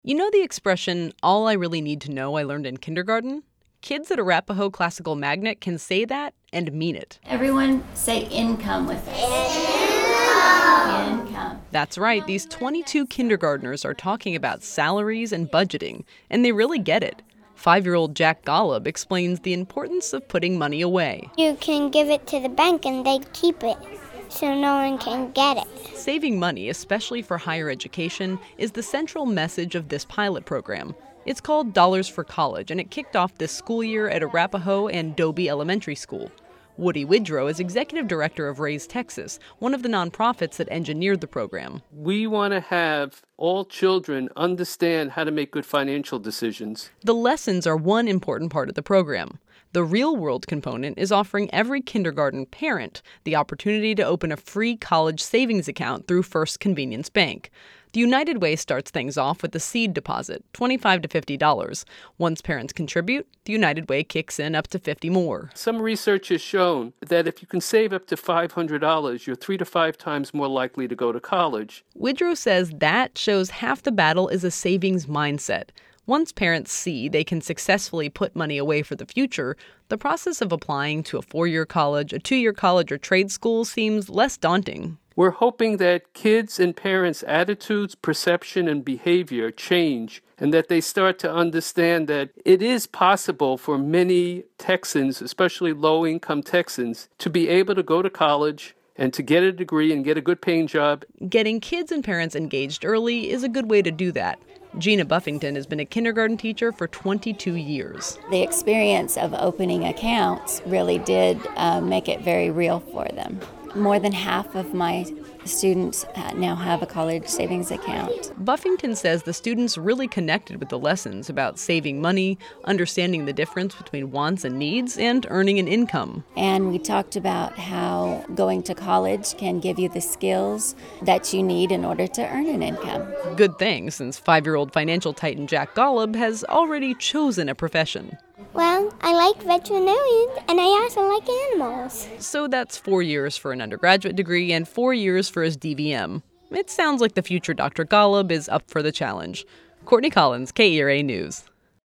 You know the expression, all I really need to know I learned in kindergarten? Kids at Arapahoe Classical Magnet can say that and mean it. Everyone say income with us. Income. That's right, these 22 kindergartners are talking about salaries and budgeting, and they really get it. 5-year-old Jack Golub explains the importance of putting money away. You can give it to the bank and they keep it, so no one can get it. Saving money, especially for higher education, is the central message of this pilot program. It's called Dollars for College, and it kicked off this school year at Arapahoe and Dobie Elementary School. Woody Widrow is executive director of Raise Texas, one of the nonprofits that engineered the program. We want to have all children understand how to make good financial decisions. The lessons are one important part of the program. The real-world component is offering every kindergarten parent the opportunity to open a free college savings account through First Convenience Bank. The United Way starts things off with a seed deposit, $25 to $50. Once parents contribute, the United Way kicks in up to $50 more. Some research has shown that if you can save up to $500, you're 3 to 5 times more likely to go to college. Widrow says that shows half the battle is a savings mindset. Once parents see they can successfully put money away for the future, the process of applying to a 4-year college, a 2-year college, or trade school seems less daunting. We're hoping that kids' and parents' attitudes, perception, and behavior change, and that they start to understand that it is possible for many Texans, especially low-income Texans, to be able to go to college and to get a degree and get a good paying job. Getting kids and parents engaged early is a good way to do that. Gina Buffington has been a kindergarten teacher for 22 years. The experience of opening accounts really did make it very real for them. More than half of my students now have a college savings account. Buffington says the students really connected with the lessons about saving money, understanding the difference between wants and needs, and earning an income. And we talked about how going to college can give you the skills that you need in order to earn an income. Good thing, since 5-year-old financial titan Jack Golub has already chosen a profession. Well, I like veterinarians, and I also like animals. So that's 4 years for an undergraduate degree and 4 years for his DVM. It sounds like the future Dr. Golub is up for the challenge. Courtney Collins, KERA News.